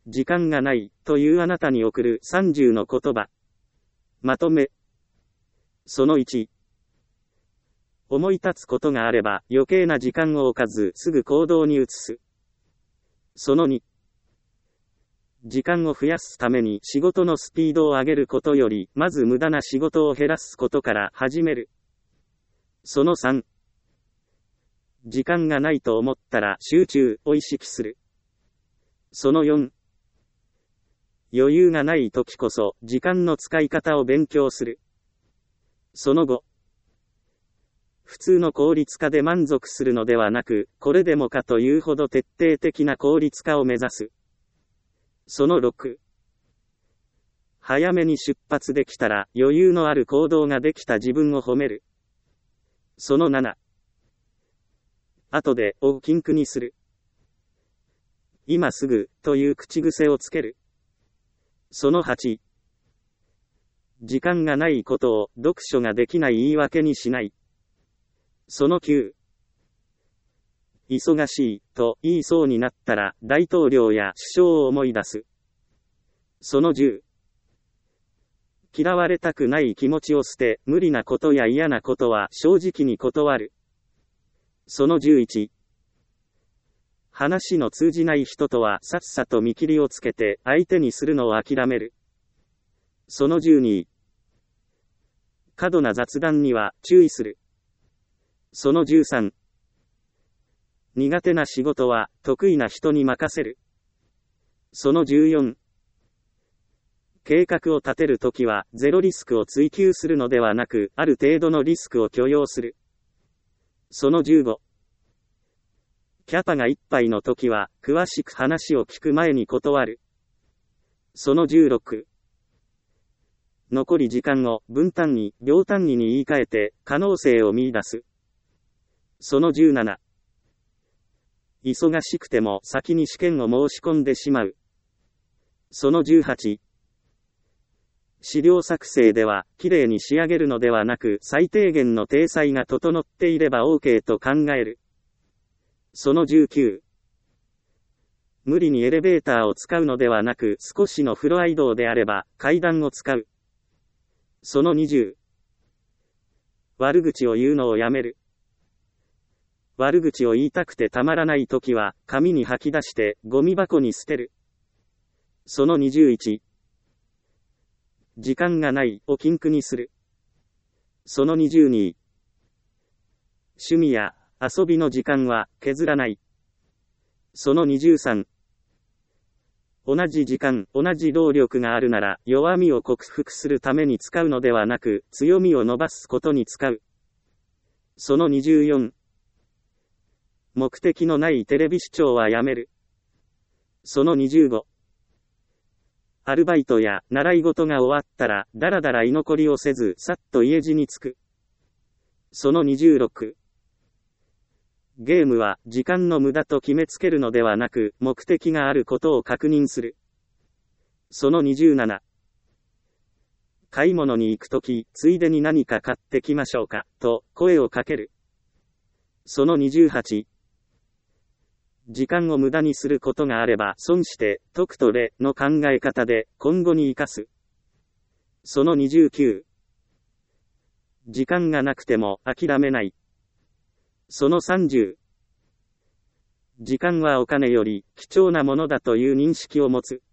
時間がないというあなたに送る30の言葉。まとめ。その1。思い立つことがあれば余計な時間を置かずすぐ行動に移す。その2。時間を増やすために仕事のスピードを上げることより、まず無駄な仕事を減らすことから始める。その3。時間がないと思ったら集中を意識する。その4。余裕がない時こそ時間の使い方を勉強する。その5。普通の効率化で満足するのではなく、これでもかというほど徹底的な効率化を目指す。その6。早めに出発できたら余裕のある行動ができた自分を褒める。その7。後でを禁句にする。今すぐという口癖をつける。その8。時間がないことを読書ができない言い訳にしない。その9。忙しいと言いそうになったら大統領や首相を思い出す。その10。嫌われたくない気持ちを捨て、無理なことや嫌なことは正直に断る。その11。話の通じない人とはさっさと見切りをつけて相手にするのを諦める。その12。過度な雑談には注意する。その13。苦手な仕事は得意な人に任せる。その14。計画を立てるときはゼロリスクを追求するのではなく、ある程度のリスクを許容する。その15。キャパがいっぱいのときは詳しく話を聞く前に断る。その16。残り時間を分単位、秒単位に言い換えて可能性を見出す。その17。忙しくても先に試験を申し込んでしまう。その18。資料作成ではきれいに仕上げるのではなく、最低限の体裁が整っていれば OK と考える。その19。無理にエレベーターを使うのではなく、少しのフロア移動であれば階段を使う。その20。悪口を言うのをやめる。悪口を言いたくてたまらないときは、紙に吐き出してゴミ箱に捨てる。その21。時間がないを禁句にする。その22。趣味や遊びの時間は削らない。その23。同じ時間、同じ労力があるなら、弱みを克服するために使うのではなく、強みを伸ばすことに使う。その24。目的のないテレビ視聴はやめる。その25。アルバイトや習い事が終わったら、だらだら居残りをせず、さっと家路に着く。その26。ゲームは時間の無駄と決めつけるのではなく、目的があることを確認する。その27。買い物に行くとき、ついでに何か買ってきましょうか、と声をかける。その28。時間を無駄にすることがあれば損して得とレの考え方で今後に生かす。その29。時間がなくても諦めない。その30。時間はお金より貴重なものだという認識を持つ。